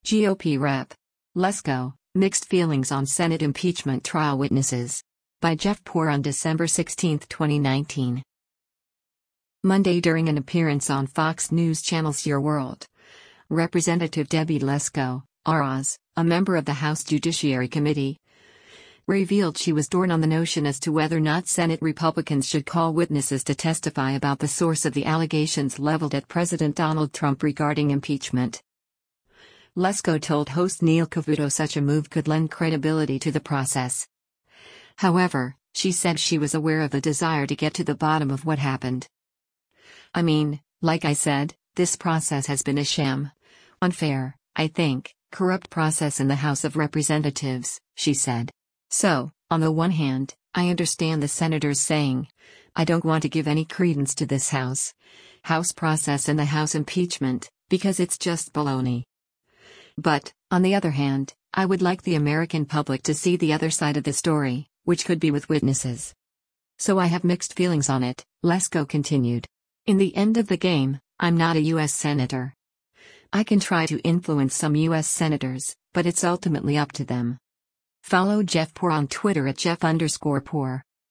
GOP Rep. Lesko, mixed feelings on Senate impeachment trial witnesses. By Jeff Poor on December 16, 2019. Monday, during an appearance on Fox News Channel's Your World, Representative Debbie Lesko, ROZ, a member of the House Judiciary Committee, revealed she was torn on the notion as to whether or not Senate Republicans should call witnesses to testify about the source of the allegations leveled at President Donald Trump regarding impeachment. Lesko told host Neil Cavuto such a move could lend credibility to the process. However, she said she was aware of the desire to get to the bottom of what happened. "I mean, like I said, this process has been a sham. Unfair, I think, corrupt process in the House of Representatives," she said. "So, on the one hand, I understand the senators saying, I don't want to give any credence to this House process and the House impeachment, because it's just baloney. But, on the other hand, I would like the American public to see the other side of the story, which could be with witnesses. So I have mixed feelings on it," Lesko continued. "In the end of the game, I'm not a U.S. senator. I can try to influence some U.S. senators, but it's ultimately up to them." Follow Jeff Poor on Twitter at Jeff_Poor.